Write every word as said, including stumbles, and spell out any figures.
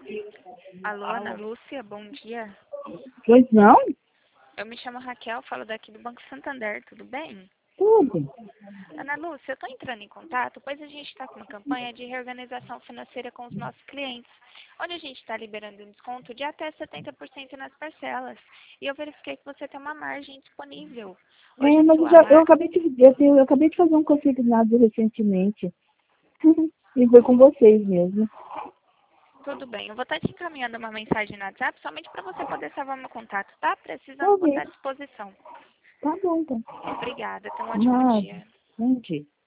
Alô, Ana Lúcia, bom dia. Pois não? Eu me chamo Raquel, falo daqui do Banco Santander, tudo bem? Tudo. Ana Lúcia, eu estou entrando em contato, pois a gente está com uma campanha de reorganização financeira com os nossos clientes, onde a gente está liberando um desconto de até setenta por cento nas parcelas. E eu verifiquei que você tem uma margem disponível. Hoje É, a mas eu, sua já, eu, margem... acabei de, eu, tenho- eu acabei de fazer um consignado recentemente. E foi com vocês mesmo. Tudo bem, eu vou estar te encaminhando uma mensagem no WhatsApp somente para você poder salvar meu contato, tá? Precisando, vou Ok. estar à disposição. Tá bom, então. Obrigada, tenha um ótimo Nada. dia. Bom dia.